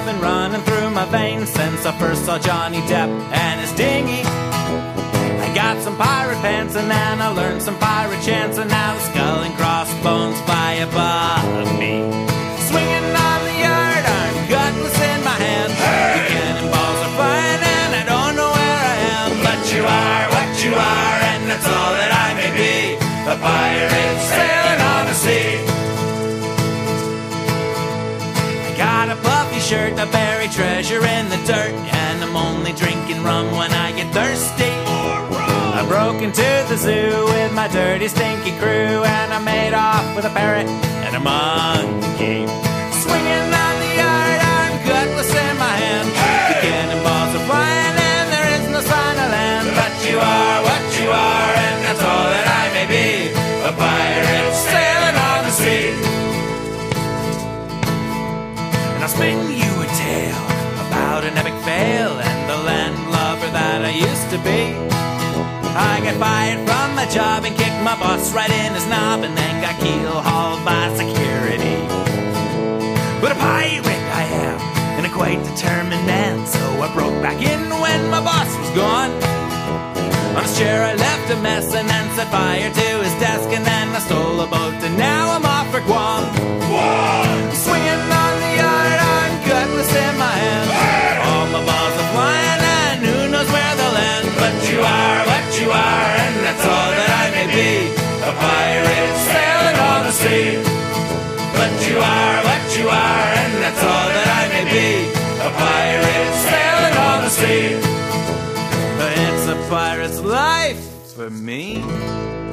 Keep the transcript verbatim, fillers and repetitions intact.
been running through my veins since I first saw Johnny Depp and his dinghy. I got some pirate pants and then I learned some pirate chants, and now the skull and crossbones fly above me. Swinging on the yardarm, cutlass in my hand. The cannonballs are flying and I don't know where I am. But you are what you are, and that's all that I may be, a pirate sailing on the sea. I got a puffy shirt, a buried treasure in the dirt, and I'm only drinking rum when I get thirsty. I broke into the zoo with my dirty, stinky crew, and I made off with a parrot and a monkey. Swinging on the yardarm, cutlass in my hand. The cannonballs are flying and there is no sign of land. But you are what you are, and that's all that I may be, a pirate sailing on the sea. And I'll spin you a tale about an epic fail and the landlubber that I used to be. I got fired from my job and kicked my boss right in his knob, and then got keel-hauled by security. But a pirate I am, and a quite determined man, so I broke back in when my boss was gone. On his chair I left a mess and then set fire to his desk, and then I stole a boat and now I'm off for Guam. Whoa! Swinging on the yardarm, cutlass in my hand. Hey! All my balls are flying and who knows where they'll land. But you are what you are, and that's all that I may be, a pirate sailing on the sea. But you are what you are, and that's all that I may be, a pirate sailing on the sea. It's a pirate's life for me.